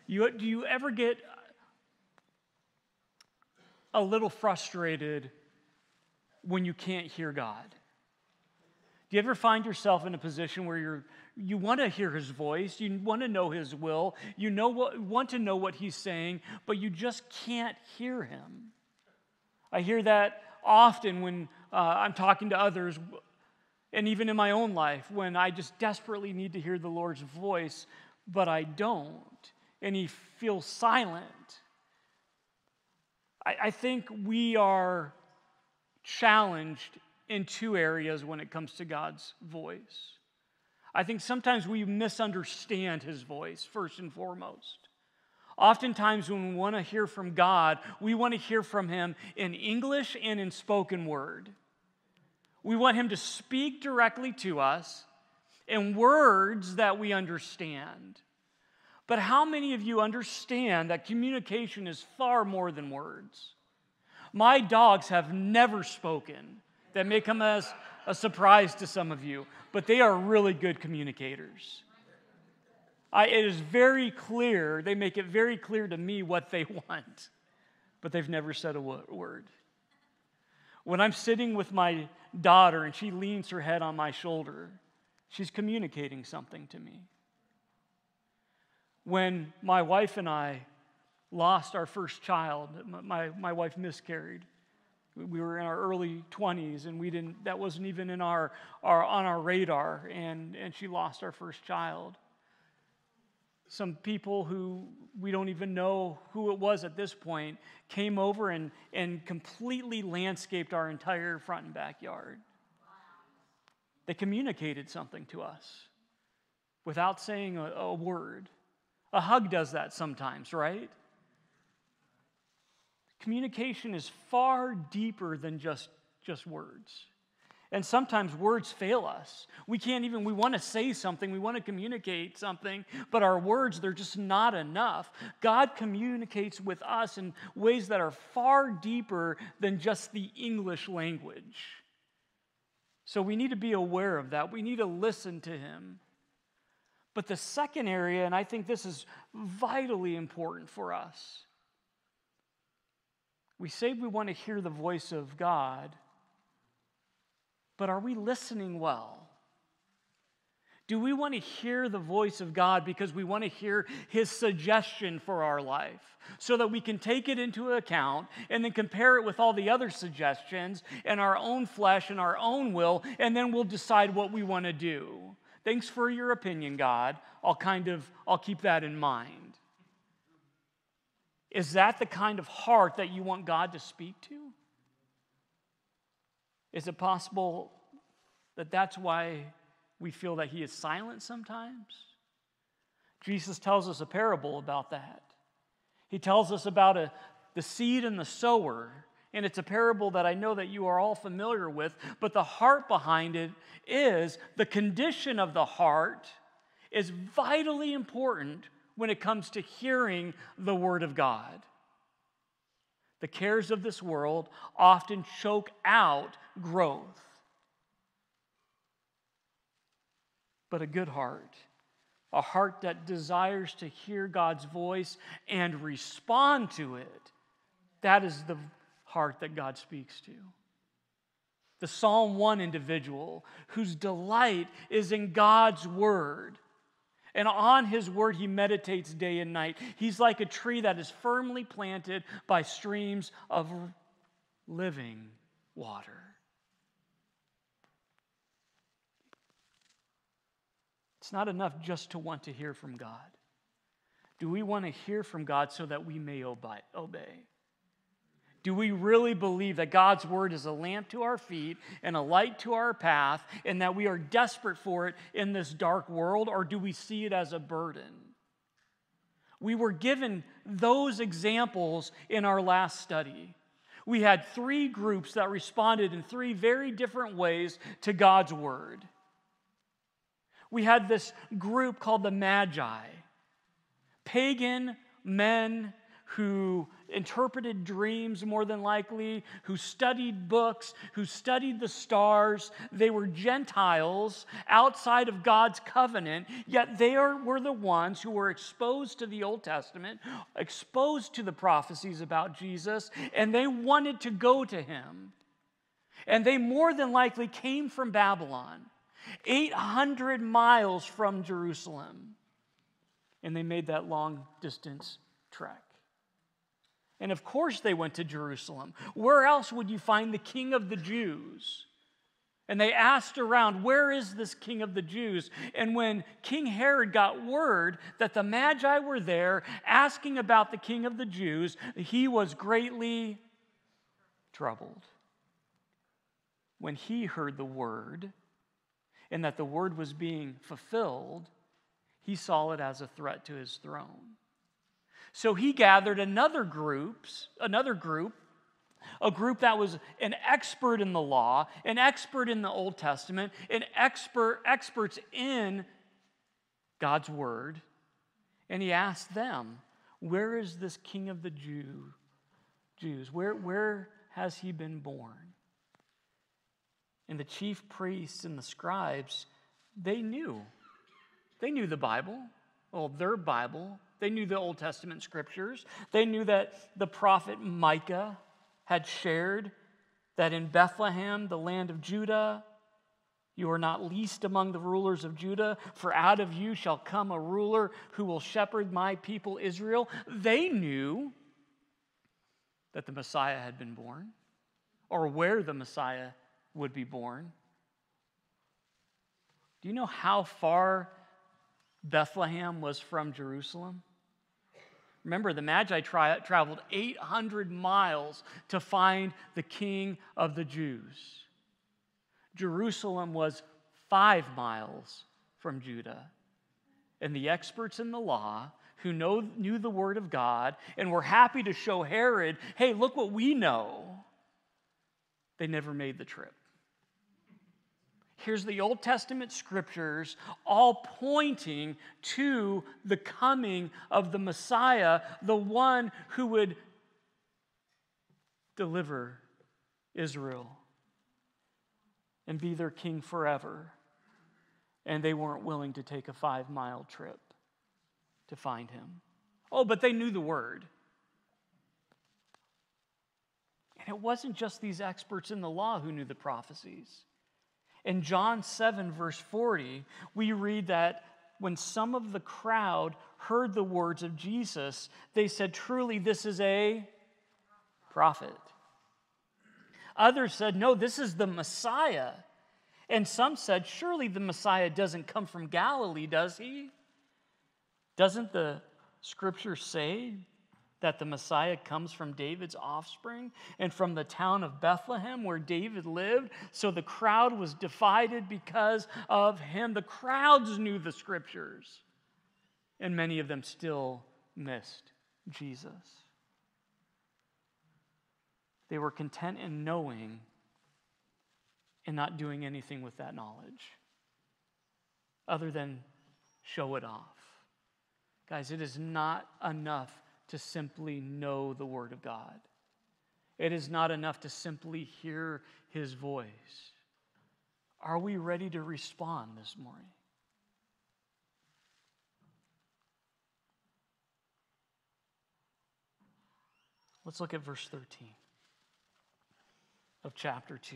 Do you ever get a little frustrated when you can't hear God? Do you ever find yourself in a position where you want to hear His voice, you want to know His will, want to know what He's saying, but you just can't hear Him? I hear that often when I'm talking to others, and even in my own life, when I just desperately need to hear the Lord's voice, but I don't, and He feels silent. I think we are challenged in two areas when it comes to God's voice. I think sometimes we misunderstand His voice, first and foremost. Oftentimes when we want to hear from God, we want to hear from Him in English and in spoken word. We want Him to speak directly to us in words that we understand. But how many of you understand that communication is far more than words? My dogs have never spoken. That may come as a surprise to some of you, but they are really good communicators. It is very clear, they make it very clear to me what they want, but they've never said a word. When I'm sitting with my daughter and she leans her head on my shoulder, she's communicating something to me. When my wife and I lost our first child, my wife miscarried. We were in our early 20s, and that wasn't even in on our radar, and she lost our first child. Some people who we don't even know who it was at this point came over and completely landscaped our entire front and backyard. They communicated something to us without saying a word. A hug does that sometimes, right? Communication is far deeper than just words. And sometimes words fail us. We want to say something, we want to communicate something, but our words, they're just not enough. God communicates with us in ways that are far deeper than just the English language. So we need to be aware of that. We need to listen to Him. But the second area, and I think this is vitally important for us, we say we want to hear the voice of God, but are we listening well? Do we want to hear the voice of God because we want to hear His suggestion for our life so that we can take it into account and then compare it with all the other suggestions and our own flesh and our own will, and then we'll decide what we want to do? Thanks for your opinion, God. I'll keep that in mind. Is that the kind of heart that you want God to speak to? Is it possible that that's why we feel that He is silent sometimes? Jesus tells us a parable about that. He tells us about the seed and the sower, and it's a parable that I know that you are all familiar with, but the heart behind it is the condition of the heart is vitally important when it comes to hearing the Word of God. The cares of this world often choke out growth. But a good heart, a heart that desires to hear God's voice and respond to it, that is the heart that God speaks to. The Psalm 1 individual whose delight is in God's Word, and on His Word he meditates day and night. He's like a tree that is firmly planted by streams of living water. It's not enough just to want to hear from God. Do we want to hear from God so that we may obey? Do we really believe that God's Word is a lamp to our feet and a light to our path, and that we are desperate for it in this dark world, or do we see it as a burden? We were given those examples in our last study. We had 3 groups that responded in 3 very different ways to God's Word. We had this group called the Magi, pagan men who interpreted dreams more than likely, who studied books, who studied the stars. They were Gentiles outside of God's covenant, yet they were the ones who were exposed to the Old Testament, exposed to the prophecies about Jesus, and they wanted to go to him. And they more than likely came from Babylon, 800 miles from Jerusalem, and they made that long distance trek. And of course they went to Jerusalem. Where else would you find the King of the Jews? And they asked around, where is this King of the Jews? And when King Herod got word that the Magi were there asking about the King of the Jews, he was greatly troubled. When he heard the word, and that the word was being fulfilled, he saw it as a threat to his throne. So he gathered another group, a group that was an expert in the law, an expert in the Old Testament, experts in God's word, and he asked them, where is this King of the Jews? Where has he been born? And the chief priests and the scribes, they knew the Bible, their Bible. They knew the Old Testament scriptures. They knew that the prophet Micah had shared that in Bethlehem, the land of Judah, you are not least among the rulers of Judah, for out of you shall come a ruler who will shepherd my people Israel. They knew that the Messiah had been born, or where the Messiah would be born. Do you know how far Bethlehem was from Jerusalem? Remember, the Magi traveled 800 miles to find the King of the Jews. Jerusalem was 5 miles from Judah. And the experts in the law who knew the Word of God and were happy to show Herod, hey, look what we know, they never made the trip. Here's the Old Testament scriptures all pointing to the coming of the Messiah, the one who would deliver Israel and be their king forever. And they weren't willing to take a 5-mile trip to find him. Oh, but they knew the word. And it wasn't just these experts in the law who knew the prophecies. In John 7, verse 40, we read that when some of the crowd heard the words of Jesus, they said, truly, this is a prophet. Others said, no, this is the Messiah. And some said, surely the Messiah doesn't come from Galilee, does he? Doesn't the scripture say that the Messiah comes from David's offspring and from the town of Bethlehem where David lived? So the crowd was divided because of him. The crowds knew the scriptures, and many of them still missed Jesus. They were content in knowing and not doing anything with that knowledge other than show it off. Guys, it is not enough to simply know the Word of God. It is not enough to simply hear His voice. Are we ready to respond this morning? Let's look at verse 13 of chapter 2.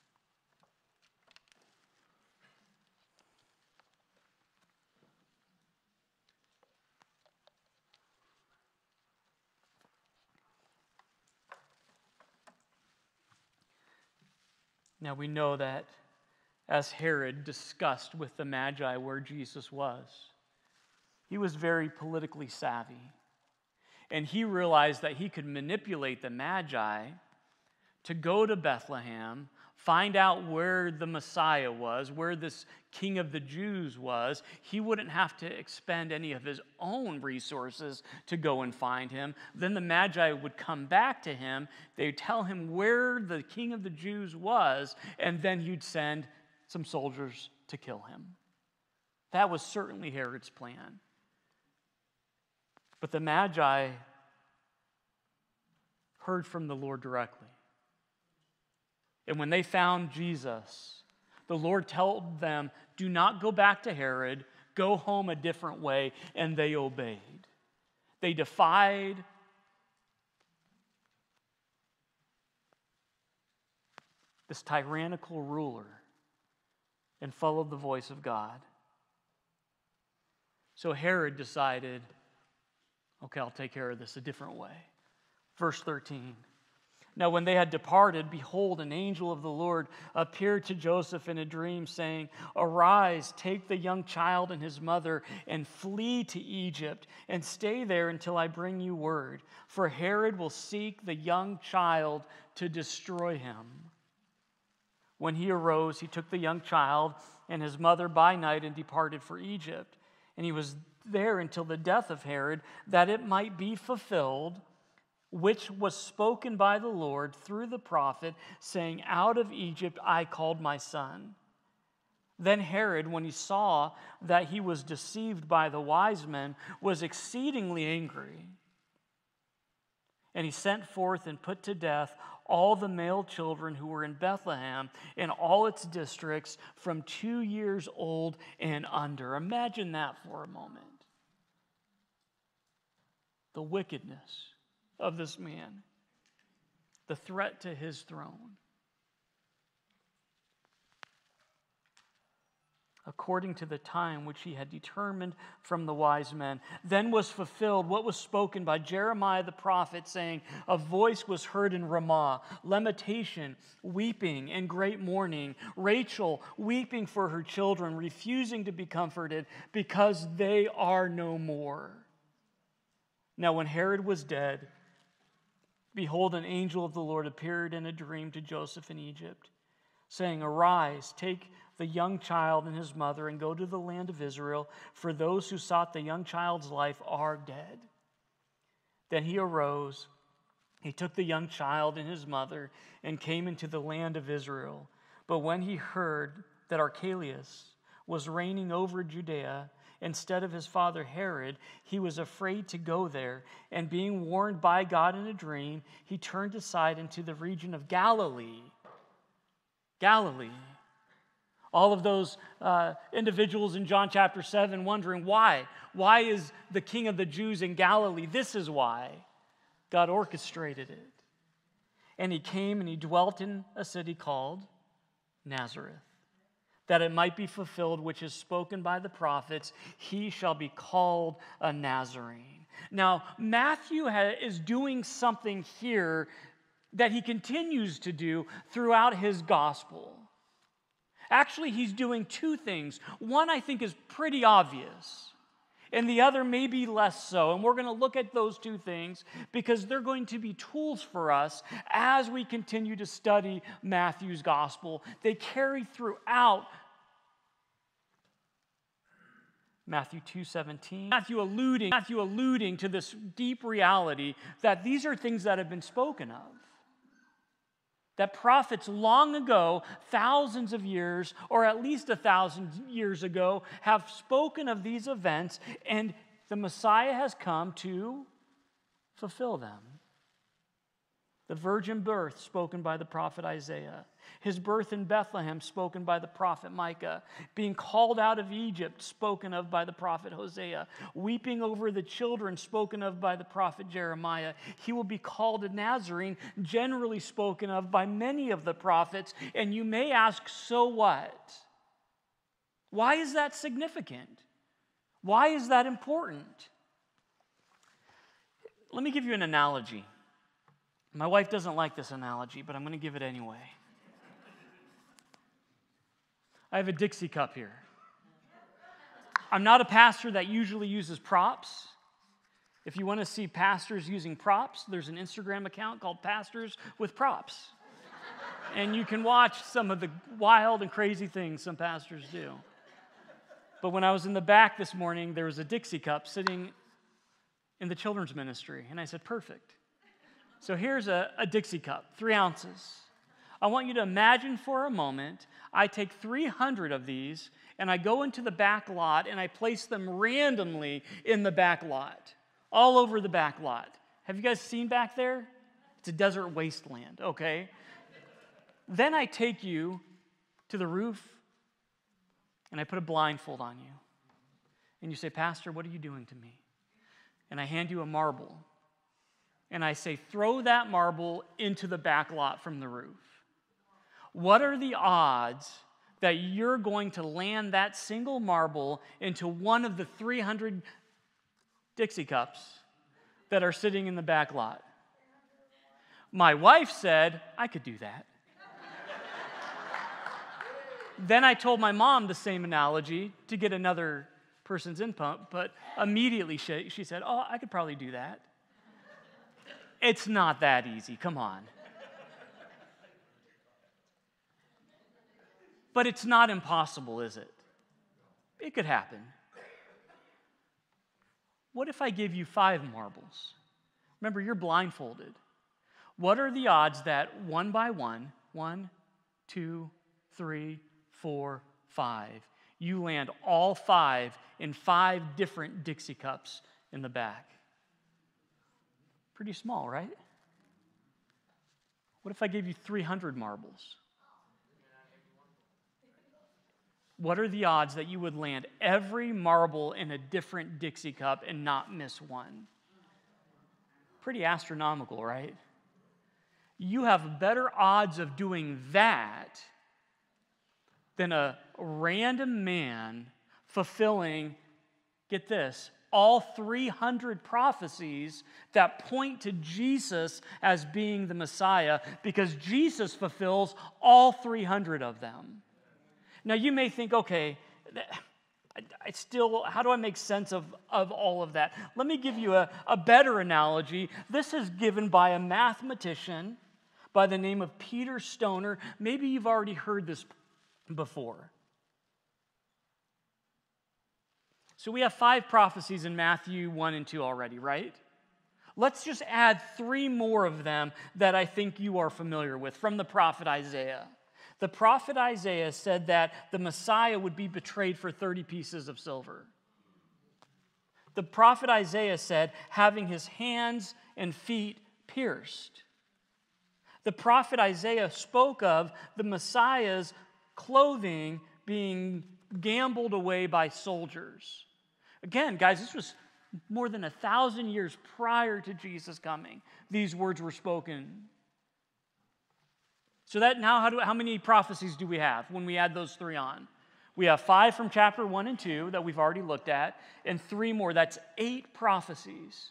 Now we know that as Herod discussed with the Magi where Jesus was, he was very politically savvy. And he realized that he could manipulate the Magi to go to Bethlehem, find out where the Messiah was, where this King of the Jews was. He wouldn't have to expend any of his own resources to go and find him. Then the Magi would come back to him. They would tell him where the King of the Jews was, and then he'd send some soldiers to kill him. That was certainly Herod's plan. But the Magi heard from the Lord directly. And when they found Jesus, the Lord told them, do not go back to Herod, go home a different way, and they obeyed. They defied this tyrannical ruler and followed the voice of God. So Herod decided, okay, I'll take care of this a different way. Verse 13. Now when they had departed, behold, an angel of the Lord appeared to Joseph in a dream, saying, arise, take the young child and his mother, and flee to Egypt, and stay there until I bring you word. For Herod will seek the young child to destroy him. When he arose, he took the young child and his mother by night and departed for Egypt. And he was there until the death of Herod, that it might be fulfilled, which was spoken by the Lord through the prophet, saying, out of Egypt I called my son. Then Herod, when he saw that he was deceived by the wise men, was exceedingly angry. And he sent forth and put to death all the male children who were in Bethlehem and all its districts from 2 years old and under. Imagine that for a moment. The wickedness of this man, the threat to his throne. According to the time which he had determined from the wise men. Then was fulfilled what was spoken by Jeremiah the prophet, saying, a voice was heard in Ramah, lamentation, weeping, and great mourning. Rachel weeping for her children, refusing to be comforted, because they are no more. Now when Herod was dead, behold, an angel of the Lord appeared in a dream to Joseph in Egypt, saying, arise, take the young child and his mother, and go to the land of Israel, for those who sought the young child's life are dead. Then he arose, he took the young child and his mother, and came into the land of Israel. But when he heard that Archelaus was reigning over Judea instead of his father Herod, he was afraid to go there, and being warned by God in a dream, he turned aside into the region of Galilee. Galilee. All of those individuals in John chapter 7 wondering why. Why is the King of the Jews in Galilee? This is why. God orchestrated it. And he came and he dwelt in a city called Nazareth, that it might be fulfilled which is spoken by the prophets, he shall be called a Nazarene. Now, Matthew is doing something here that he continues to do throughout his gospel. Actually, he's doing two things. One, I think, is pretty obvious, and the other may be less so. And we're going to look at those two things because they're going to be tools for us as we continue to study Matthew's gospel. They carry throughout Matthew 2:17. Matthew alluding to this deep reality that these are things that have been spoken of. That prophets long ago, thousands of years, or at least 1,000 years ago, have spoken of these events, and the Messiah has come to fulfill them. The virgin birth spoken by the prophet Isaiah. His birth in Bethlehem spoken by the prophet Micah. Being called out of Egypt spoken of by the prophet Hosea. Weeping over the children spoken of by the prophet Jeremiah. He will be called a Nazarene, generally spoken of by many of the prophets. And you may ask, so what? Why is that significant? Why is that important? Let me give you an analogy. My wife doesn't like this analogy, but I'm going to give it anyway. I have a Dixie cup here. I'm not a pastor that usually uses props. If you want to see pastors using props, there's an Instagram account called Pastors with Props. And you can watch some of the wild and crazy things some pastors do. But when I was in the back this morning, there was a Dixie cup sitting in the children's ministry. And I said, perfect. So here's a Dixie cup, 3 ounces. I want you to imagine for a moment, I take 300 of these, and I go into the back lot, and I place them randomly in the back lot, all over the back lot. Have you guys seen back there? It's a desert wasteland, okay? Then I take you to the roof and I put a blindfold on you. And you say, Pastor, what are you doing to me? And I hand you a marble. And I say, throw that marble into the back lot from the roof. What are the odds that you're going to land that single marble into one of the 300 Dixie cups that are sitting in the back lot? My wife said, I could do that. Then I told my mom the same analogy to get another person's input, but immediately she said, oh, I could probably do that. It's not that easy, come on. But it's not impossible, is it? It could happen. What if I give you 5 marbles? Remember, you're blindfolded. What are the odds that one by one, 1, 2, 3, 4, 5, you land all 5 in 5 different Dixie cups in the back? Pretty small, right? What if I gave you 300 marbles? What are the odds that you would land every marble in a different Dixie cup and not miss one? Pretty astronomical, right? You have better odds of doing that than a random man fulfilling, get this, all 300 prophecies that point to Jesus as being the Messiah, because Jesus fulfills all 300 of them. Now you may think, okay, how do I make sense of all of that? Let me give you a better analogy. This is given by a mathematician by the name of Peter Stoner. Maybe you've already heard this before. So we have 5 prophecies in Matthew 1 and 2 already, right? Let's just add 3 more of them that I think you are familiar with from the prophet Isaiah. The prophet Isaiah said that the Messiah would be betrayed for 30 pieces of silver. The prophet Isaiah said, having his hands and feet pierced. The prophet Isaiah spoke of the Messiah's clothing being gambled away by soldiers. Again, guys, this was more than 1,000 years prior to Jesus coming. These words were spoken. So that now, how many prophecies do we have when we add those 3 on? We have 5 from chapter 1 and 2 that we've already looked at, and 3 more. That's 8 prophecies.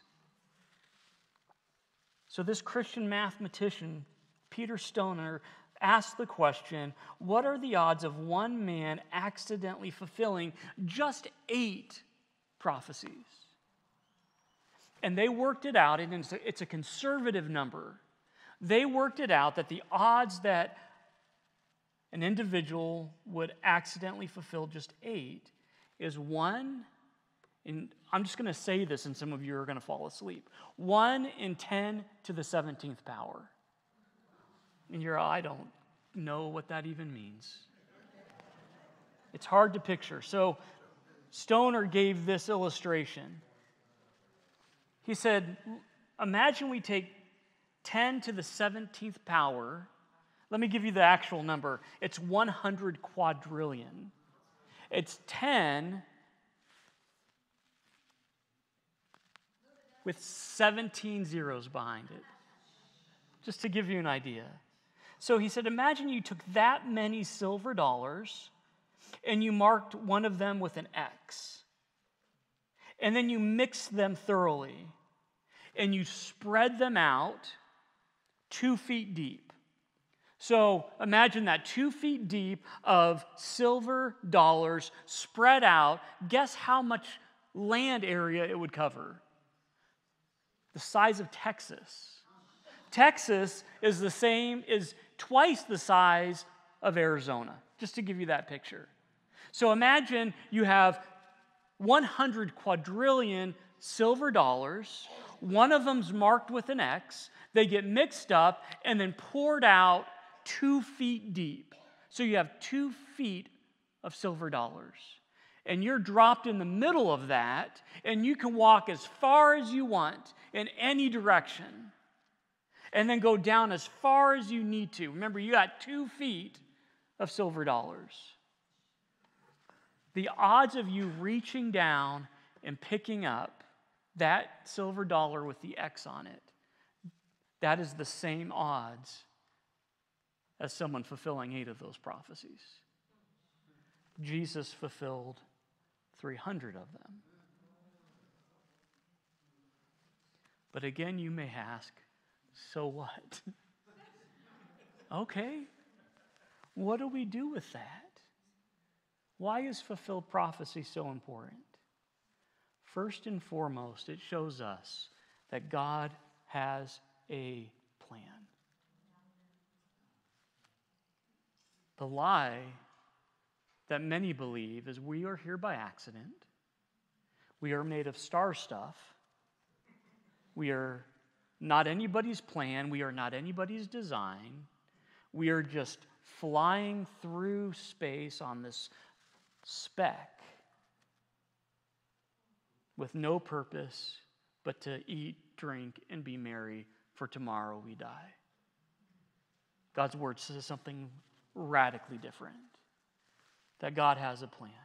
So this Christian mathematician, Peter Stoner, asked the question, what are the odds of one man accidentally fulfilling just 8 prophecies? And they worked it out, and it's a conservative number. They worked it out that the odds that an individual would accidentally fulfill just 8 is 1, and I'm just going to say this and some of you are going to fall asleep, 1 in 10 to the 17th power. And I don't know what that even means. It's hard to picture. So Stoner gave this illustration. He said, imagine we take 10 to the 17th power. Let me give you the actual number. It's 100 quadrillion. It's 10 with 17 zeros behind it, just to give you an idea. So he said, imagine you took that many silver dollars and you marked one of them with an X. And then you mixed them thoroughly and you spread them out 2 feet deep. So imagine that 2 feet deep of silver dollars spread out. Guess how much land area it would cover? The size of Texas. Texas is twice the size of Arizona, just to give you that picture. So imagine you have 100 quadrillion silver dollars. One of them's marked with an X. They get mixed up and then poured out 2 feet deep. So you have 2 feet of silver dollars. And you're dropped in the middle of that, and you can walk as far as you want in any direction. and then go down as far as you need to. Remember, you got 2 feet of silver dollars. The odds of you reaching down and picking up that silver dollar with the X on it, that is the same odds as someone fulfilling 8 of those prophecies. Jesus fulfilled 300 of them. But again, you may ask, so what? Okay, what do we do with that? Why is fulfilled prophecy so important? First and foremost, it shows us that God has a plan. The lie that many believe is we are here by accident. We are made of star stuff. We are not anybody's plan. We are not anybody's design. We are just flying through space on this speck with no purpose but to eat, drink, and be merry, for tomorrow we die. God's word says something radically different, that God has a plan.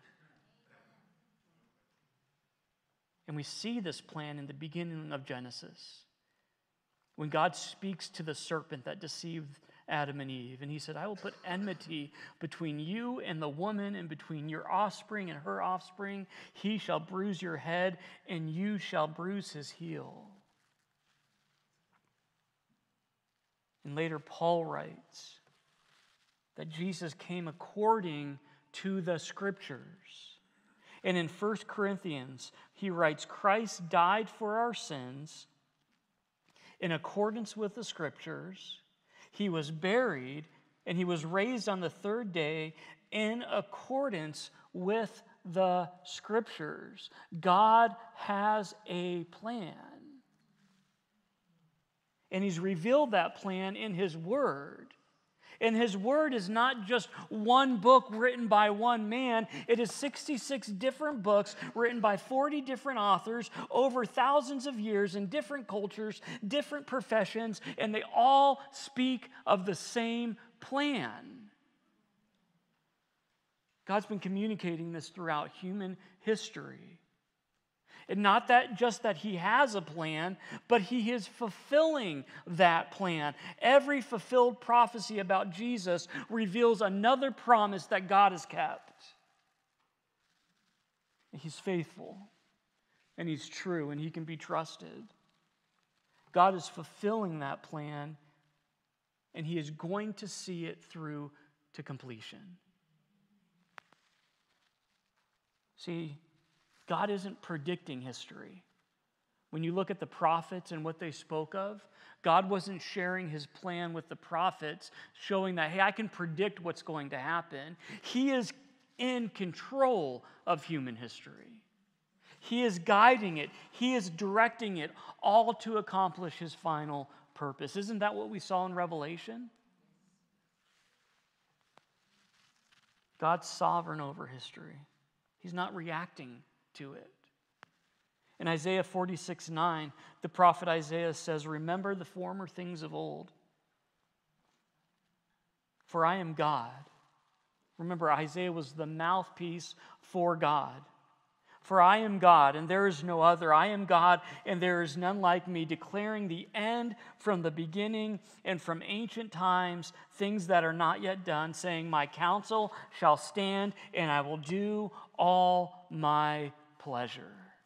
And we see this plan in the beginning of Genesis, when God speaks to the serpent that deceived Adam and Eve, and he said, I will put enmity between you and the woman, and between your offspring and her offspring. He shall bruise your head, and you shall bruise his heel. And later Paul writes that Jesus came according to the Scriptures. And in 1 Corinthians, he writes, Christ died for our sins in accordance with the Scriptures. He was buried, and he was raised on the 3rd day in accordance with the Scriptures. God has a plan. And he's revealed that plan in his Word. And his Word is not just one book written by one man. It is 66 different books written by 40 different authors over thousands of years in different cultures, different professions, and they all speak of the same plan. God's been communicating this throughout human history. And not that just that he has a plan, but he is fulfilling that plan. Every fulfilled prophecy about Jesus reveals another promise that God has kept. He's faithful, and he's true, and he can be trusted. God is fulfilling that plan, and he is going to see it through to completion. See, God isn't predicting history. When you look at the prophets and what they spoke of, God wasn't sharing his plan with the prophets, showing that, hey, I can predict what's going to happen. He is in control of human history. He is guiding it. He is directing it, all to accomplish his final purpose. Isn't that what we saw in Revelation? God's sovereign over history. He's not reacting to it. In Isaiah 46:9, the prophet Isaiah says, remember the former things of old, for I am God. Remember, Isaiah was the mouthpiece for God. For I am God, and there is no other. I am God, and there is none like me, declaring the end from the beginning and from ancient times, things that are not yet done, saying, my counsel shall stand, and I will do all my pleasure.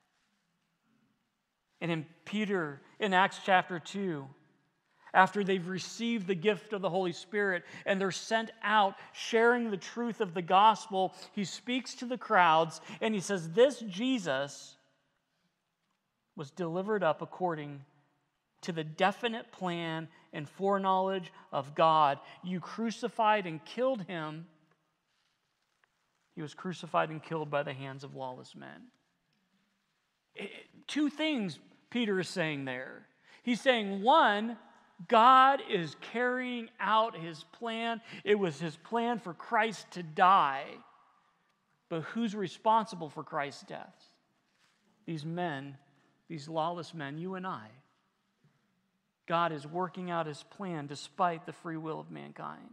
And in Acts chapter 2, after they've received the gift of the Holy Spirit and they're sent out sharing the truth of the gospel, he speaks to the crowds and he says, this Jesus was delivered up according to the definite plan and foreknowledge of God. You crucified and killed him. He was crucified and killed by the hands of lawless men. Two things Peter is saying there. He's saying, one, God is carrying out his plan. It was his plan for Christ to die. But who's responsible for Christ's death? These men, these lawless men, you and I. God is working out his plan despite the free will of mankind.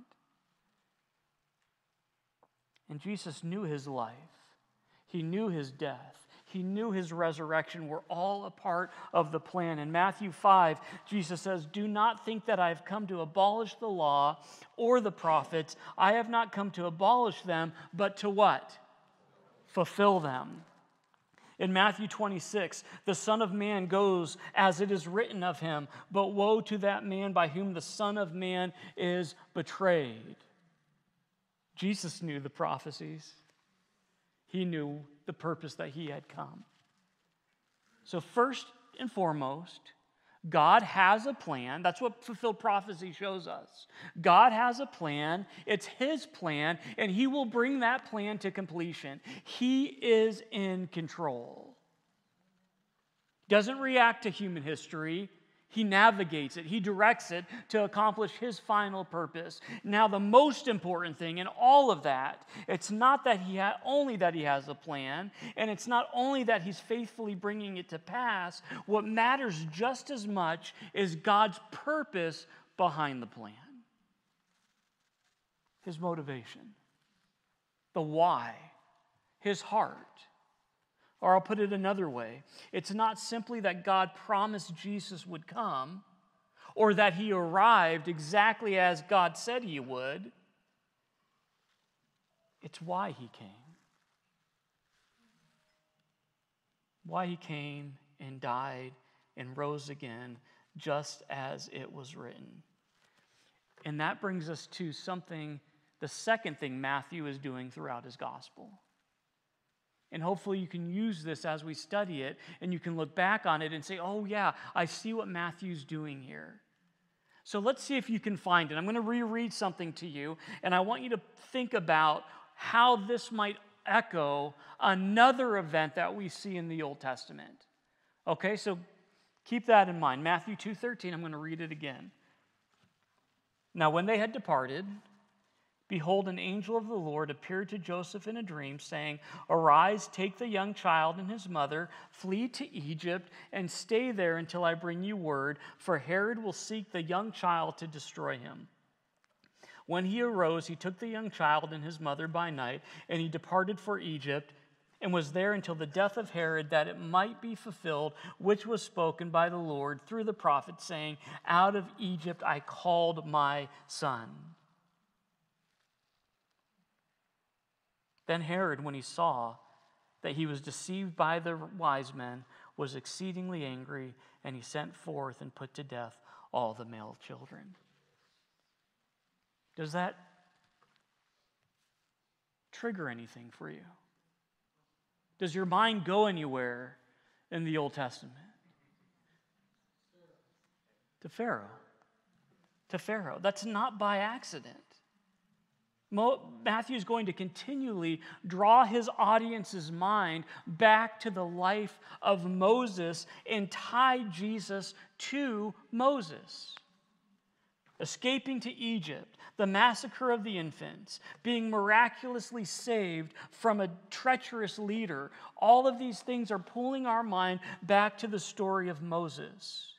And Jesus knew his life. He knew his death. He knew his resurrection were all a part of the plan. In Matthew 5, Jesus says, "Do not think that I have come to abolish the law or the prophets. I have not come to abolish them, but to" what? Fulfill them. In Matthew 26, the Son of Man goes as it is written of him, but woe to that man by whom the Son of Man is betrayed. Jesus knew the prophecies. He knew the purpose that he had come. So first and foremost, God has a plan. That's what fulfilled prophecy shows us. God has a plan. It's his plan, and he will bring that plan to completion. He is in control. Doesn't react to human history. He navigates it. He directs it to accomplish his final purpose. Now, the most important thing in all of that, it's not that only that he has a plan, and it's not only that he's faithfully bringing it to pass. What matters just as much is God's purpose behind the plan. His motivation, the why, his heart. Or I'll put it another way. It's not simply that God promised Jesus would come or that he arrived exactly as God said he would. It's why he came. Why he came and died and rose again just as it was written. And that brings us to something, the second thing Matthew is doing throughout his gospel. And hopefully you can use this as we study it, and you can look back on it and say, oh yeah, I see what Matthew's doing here. So let's see if you can find it. I'm going to reread something to you, and I want you to think about how this might echo another event that we see in the Old Testament. Okay, so keep that in mind. Matthew 2:13, I'm going to read it again. Now when they had departed, behold, an angel of the Lord appeared to Joseph in a dream, saying, "Arise, take the young child and his mother, flee to Egypt, and stay there until I bring you word, for Herod will seek the young child to destroy him." When he arose, he took the young child and his mother by night, and he departed for Egypt, and was there until the death of Herod, that it might be fulfilled, which was spoken by the Lord through the prophet, saying, "Out of Egypt I called my son." Then Herod, when he saw that he was deceived by the wise men, was exceedingly angry, and he sent forth and put to death all the male children. Does that trigger anything for you? Does your mind go anywhere in the Old Testament? To Pharaoh. To Pharaoh. That's not by accident. Matthew is going to continually draw his audience's mind back to the life of Moses and tie Jesus to Moses. Escaping to Egypt, the massacre of the infants, being miraculously saved from a treacherous leader, all of these things are pulling our mind back to the story of Moses.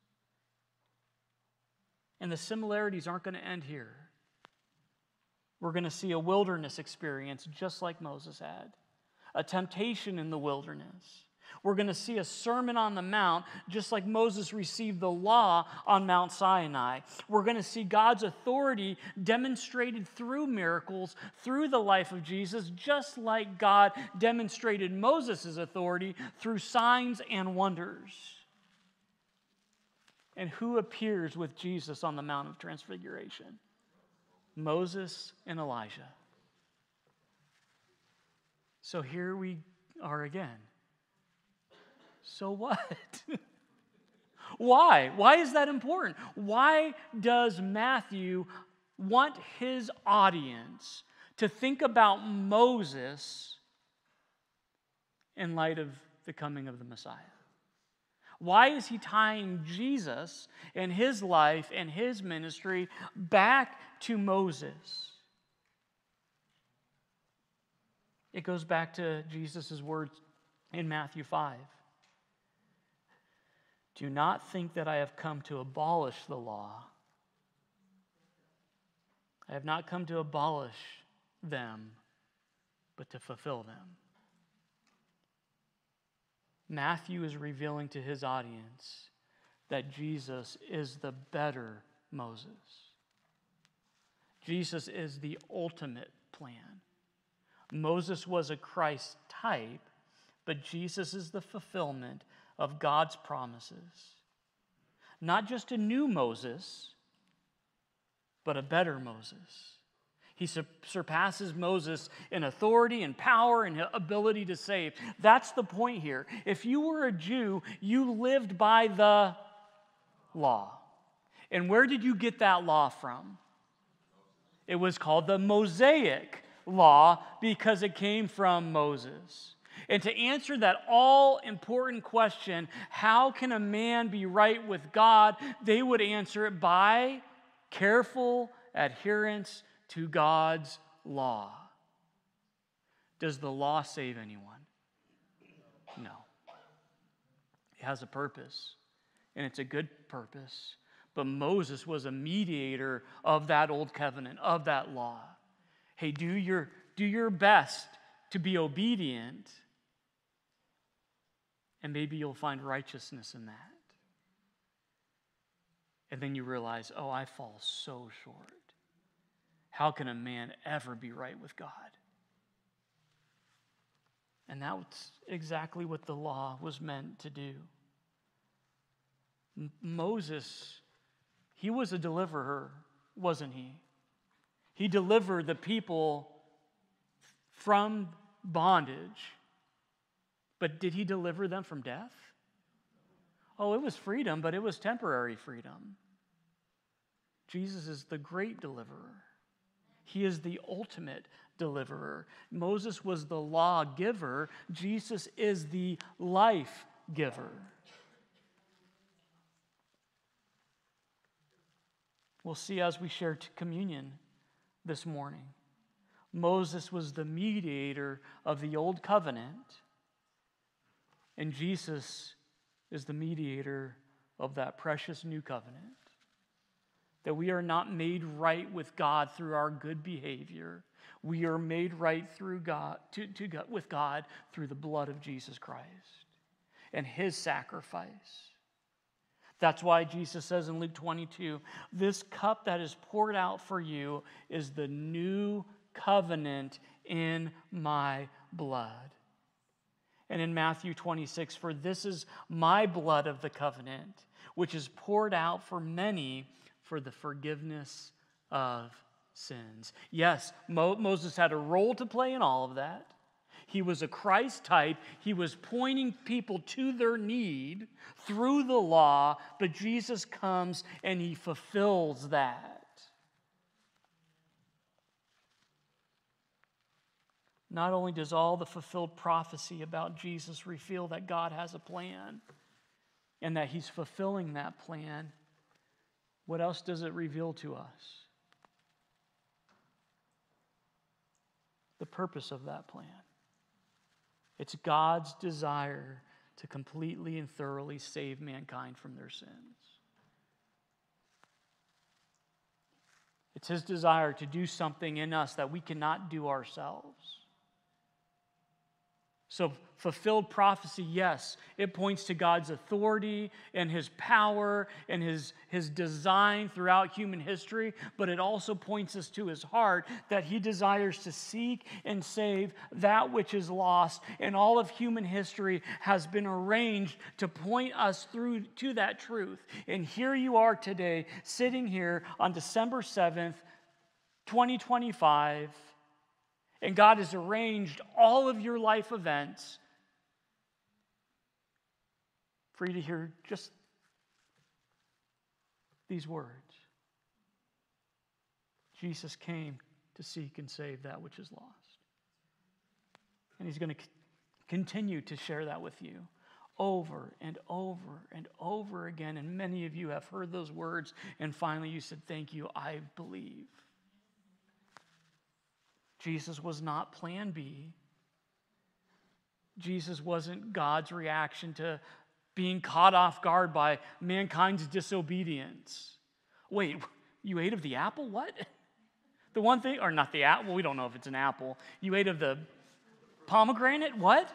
And the similarities aren't going to end here. We're going to see a wilderness experience just like Moses had, a temptation in the wilderness. We're going to see a Sermon on the Mount just like Moses received the law on Mount Sinai. We're going to see God's authority demonstrated through miracles, through the life of Jesus, just like God demonstrated Moses' authority through signs and wonders. And who appears with Jesus on the Mount of Transfiguration? Moses and Elijah. So here we are again. So what? Why? Why is that important? Why does Matthew want his audience to think about Moses in light of the coming of the Messiah? Why is he tying Jesus and his life and his ministry back to Moses? It goes back to Jesus' words in Matthew 5. Do not think that I have come to abolish the law. I have not come to abolish them, but to fulfill them. Matthew is revealing to his audience that Jesus is the better Moses. Jesus is the ultimate plan. Moses was a Christ type, but Jesus is the fulfillment of God's promises. Not just a new Moses, but a better Moses. He surpasses Moses in authority and power and ability to save. That's the point here. If you were a Jew, you lived by the law. And where did you get that law from? It was called the Mosaic law because it came from Moses. And to answer that all-important question, how can a man be right with God? They would answer it by careful adherence to God's law. Does the law save anyone? No. It has a purpose, and it's a good purpose. But Moses was a mediator of that old covenant, of that law. Hey, do your best to be obedient, and maybe you'll find righteousness in that. And then you realize, oh, I fall so short. How can a man ever be right with God? And that's exactly what the law was meant to do. Moses, he was a deliverer, wasn't he? He delivered the people from bondage. But did he deliver them from death? Oh, it was freedom, but it was temporary freedom. Jesus is the great deliverer. He is the ultimate deliverer. Moses was the law giver. Jesus is the life giver. We'll see as we share communion this morning. Moses was the mediator of the old covenant, and Jesus is the mediator of that precious new covenant. That we are not made right with God through our good behavior. We are made right through God, with God through the blood of Jesus Christ and his sacrifice. That's why Jesus says in Luke 22, this cup that is poured out for you is the new covenant in my blood. And in Matthew 26, for this is my blood of the covenant, which is poured out for many for the forgiveness of sins. Yes, Moses had a role to play in all of that. He was a Christ type. He was pointing people to their need through the law, but Jesus comes and he fulfills that. Not only does all the fulfilled prophecy about Jesus reveal that God has a plan and that he's fulfilling that plan, what else does it reveal to us? The purpose of that plan. It's God's desire to completely and thoroughly save mankind from their sins. It's his desire to do something in us that we cannot do ourselves. So fulfilled prophecy, yes, it points to God's authority and his power and his design throughout human history, but it also points us to his heart that he desires to seek and save that which is lost, and all of human history has been arranged to point us through to that truth. And here you are today, sitting here on December 7th, 2025, and God has arranged all of your life events for you to hear just these words. Jesus came to seek and save that which is lost. And he's going to continue to share that with you over and over and over again. And many of you have heard those words, and finally you said, thank you, I believe. Jesus was not plan B. Jesus wasn't God's reaction to being caught off guard by mankind's disobedience. Wait, you ate of the apple? What? The one thing, or not the apple, we don't know if it's an apple. You ate of the pomegranate? What?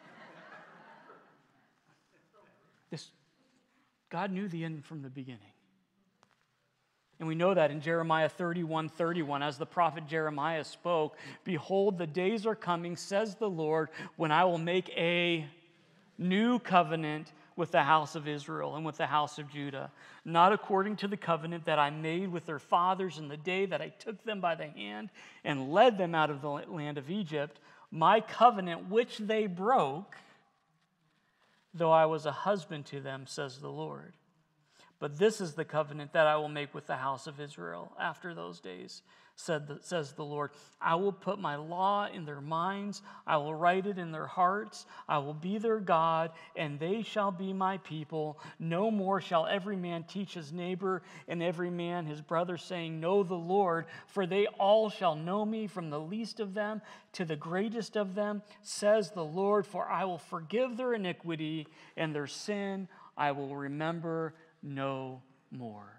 God knew the end from the beginning. And we know that in Jeremiah 31:31, as the prophet Jeremiah spoke, "Behold, the days are coming, says the Lord, when I will make a new covenant with the house of Israel and with the house of Judah, not according to the covenant that I made with their fathers in the day that I took them by the hand and led them out of the land of Egypt, my covenant which they broke, though I was a husband to them, says the Lord. But this is the covenant that I will make with the house of Israel after those days, says the Lord. I will put my law in their minds. I will write it in their hearts. I will be their God, and they shall be my people. No more shall every man teach his neighbor and every man his brother, saying, Know the Lord, for they all shall know me, from the least of them to the greatest of them, says the Lord. For I will forgive their iniquity, and their sin I will remember no more."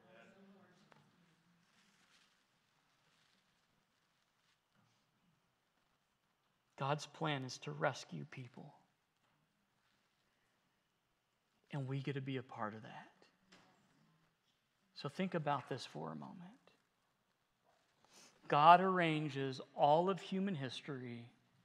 God's plan is to rescue people. And we get to be a part of that. So think about this for a moment. God arranges all of human history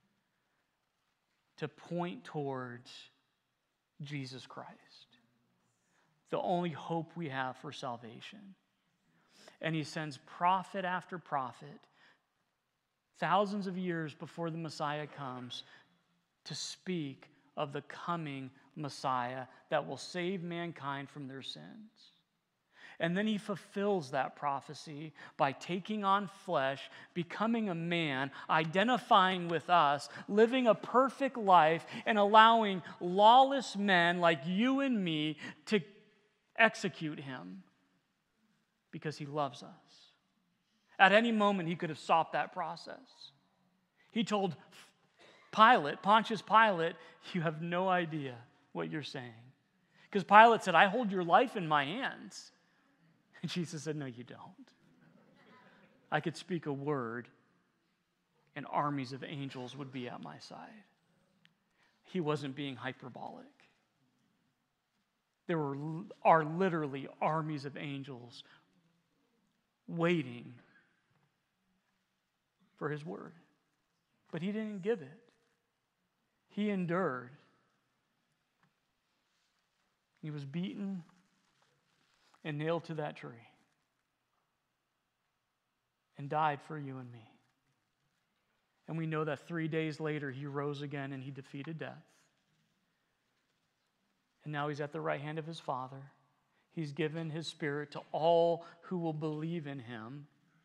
to point towards Jesus Christ, the only hope we have for salvation. And he sends prophet after prophet, thousands of years before the Messiah comes, to speak of the coming Messiah that will save mankind from their sins. And then he fulfills that prophecy by taking on flesh, becoming a man, identifying with us, living a perfect life, and allowing lawless men like you and me to execute him because he loves us. At any moment, he could have stopped that process. He told Pontius Pilate, "You have no idea what you're saying." Because Pilate said, "I hold your life in my hands." And Jesus said, "No, you don't. I could speak a word, and armies of angels would be at my side." He wasn't being hyperbolic. There are literally armies of angels waiting for his word. But he didn't give it. He endured. He was beaten and nailed to that tree and died for you and me. And we know that 3 days later he rose again and he defeated death. And now he's at the right hand of his Father. He's given his Spirit to all who will believe in him.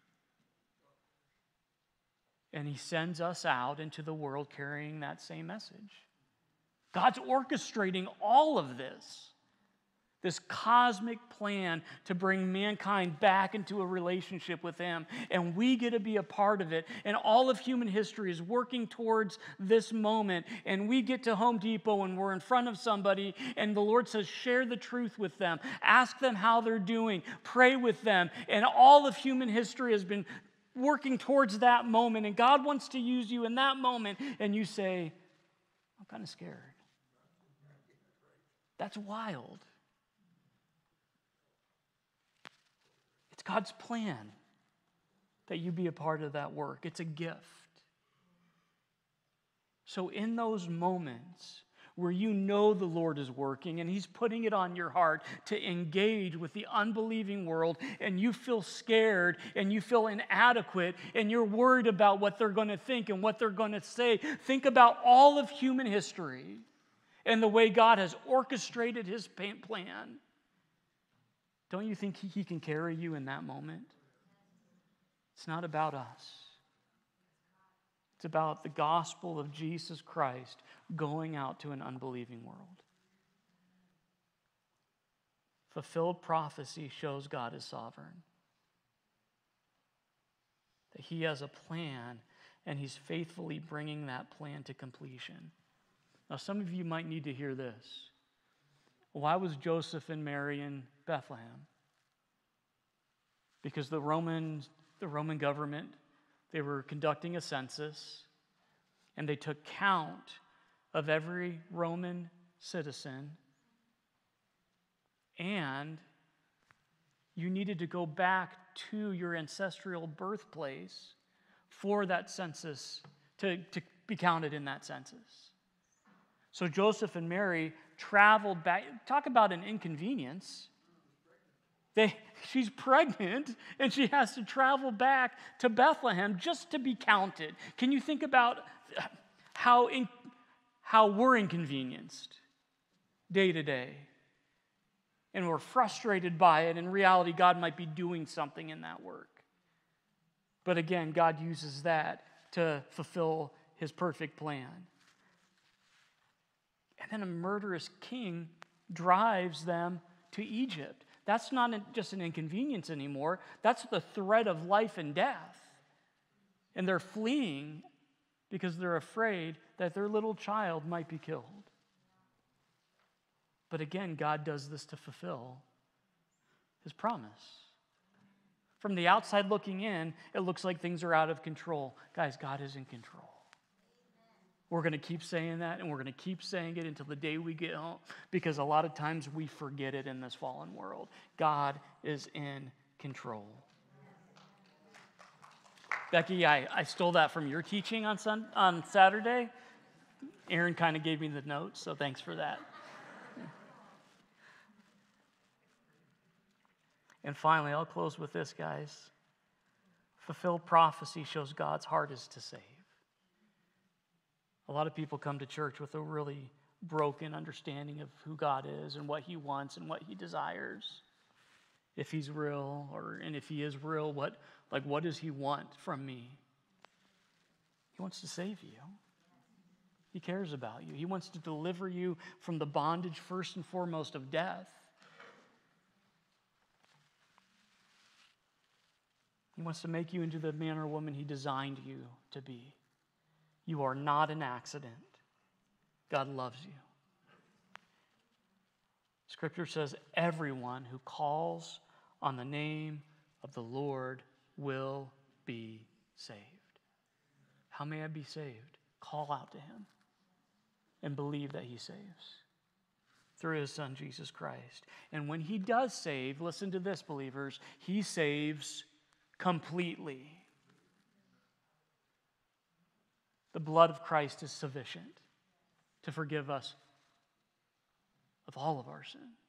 And he sends us out into the world carrying that same message. God's orchestrating all of this cosmic plan to bring mankind back into a relationship with him. And we get to be a part of it. And all of human history is working towards this moment. And we get to Home Depot and we're in front of somebody and the Lord says, share the truth with them. Ask them how they're doing. Pray with them. And all of human history has been working towards that moment. And God wants to use you in that moment. And you say, I'm kind of scared. That's wild. It's God's plan that you be a part of that work. It's a gift. So in those moments where you know the Lord is working and he's putting it on your heart to engage with the unbelieving world, and you feel scared and you feel inadequate and you're worried about what they're going to think and what they're going to say, think about all of human history and the way God has orchestrated his plan. Don't you think he can carry you in that moment? It's not about us. It's about the gospel of Jesus Christ going out to an unbelieving world. Fulfilled prophecy shows God is sovereign. That he has a plan and he's faithfully bringing that plan to completion. Now, some of you might need to hear this. Why was Joseph and Mary in Bethlehem? Because the Roman government, they were conducting a census, and they took count of every Roman citizen, and you needed to go back to your ancestral birthplace for that census to be counted in that census. So Joseph and Mary traveled back. Talk about an inconvenience. She's pregnant, and she has to travel back to Bethlehem just to be counted. Can you think about how we're inconvenienced day to day? And we're frustrated by it. In reality, God might be doing something in that work. But again, God uses that to fulfill his perfect plan. And then a murderous king drives them to Egypt. That's not just an inconvenience anymore. That's the threat of life and death. And they're fleeing because they're afraid that their little child might be killed. But again, God does this to fulfill his promise. From the outside looking in, it looks like things are out of control. Guys, God is in control. We're going to keep saying that, and we're going to keep saying it until the day we get home, because a lot of times we forget it in this fallen world. God is in control. Becky, I stole that from your teaching on Saturday. Aaron kind of gave me the notes, so thanks for that. And finally, I'll close with this, guys. Fulfilled prophecy shows God's heart is to save. A lot of people come to church with a really broken understanding of who God is and what he wants and what he desires. If he's real, and if he is real, what does he want from me? He wants to save you. He cares about you. He wants to deliver you from the bondage, first and foremost, of death. He wants to make you into the man or woman he designed you to be. You are not an accident. God loves you. Scripture says everyone who calls on the name of the Lord will be saved. How may I be saved? Call out to him and believe that he saves through his son, Jesus Christ. And when he does save, listen to this, believers, he saves completely. The blood of Christ is sufficient to forgive us of all of our sin.